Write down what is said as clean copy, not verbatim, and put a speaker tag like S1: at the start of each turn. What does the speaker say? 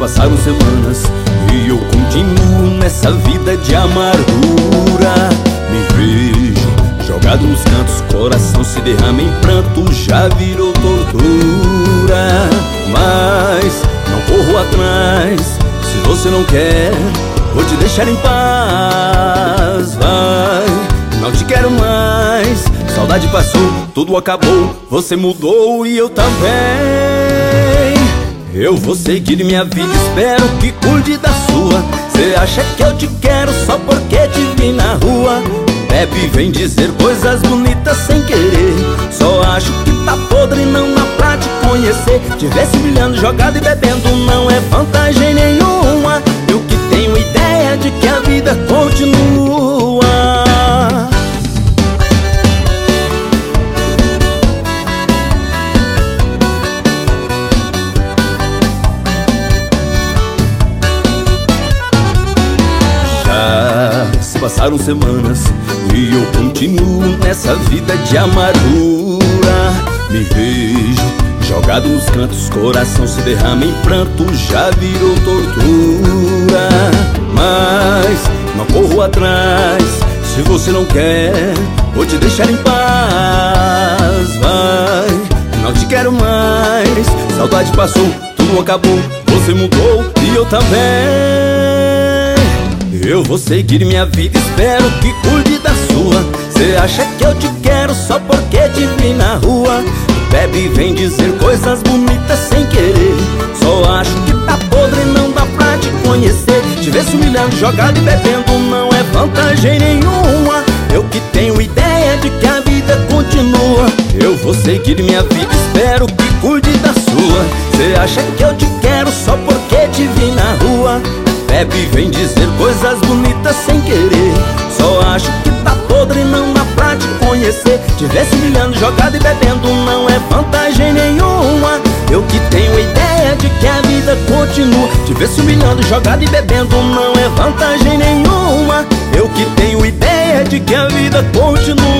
S1: passaram semanas e eu continuo nessa vida de amargura. Me vejo jogado nos cantos, coração se derrama em pranto, já virou tortura. Mas não corro atrás, se você não quer, vou te deixar em paz. Vai, não te quero mais, saudade passou, tudo acabou, você mudou e eu também. Eu vou seguir minha vida, espero que cuide da sua. Cê acha que eu te quero só porque te vi na rua? Bebe, vem dizer coisas bonitas sem querer. Só acho que tá podre, não dá pra te conhecer. Te ver se brilhando, jogado e bebendo não é vantagem nenhuma. Eu que tenho ideia de que a vida continua. Se passaram semanas e eu continuo nessa vida de amargura. Me vejo jogado nos cantos, coração se derrama em pranto, já virou tortura. Mas não corro atrás, se você não quer, vou te deixar em paz. Vai, não te quero mais, saudade passou, tudo acabou, você mudou e eu também. Eu vou seguir minha vida, espero que cuide da sua. Cê acha que eu te quero só porque te vi na rua? Bebe, vem dizer coisas bonitas sem querer. Só acho que tá podre, não dá pra te conhecer. Te ver se humilhando, jogado e bebendo não é vantagem nenhuma. Eu que tenho ideia de que a vida continua. Eu vou seguir minha vida, espero que cuide da sua. Cê acha que eu te quero só porque te vi na rua? Bebe, vem dizer coisas bonitas sem querer. Só acho que tá podre, não dá pra te conhecer. Te ver se humilhando, jogado e bebendo não é vantagem nenhuma. Eu que tenho ideia de que a vida continua. Te ver se humilhando, jogado e bebendo não é vantagem nenhuma. Eu que tenho ideia de que a vida continua.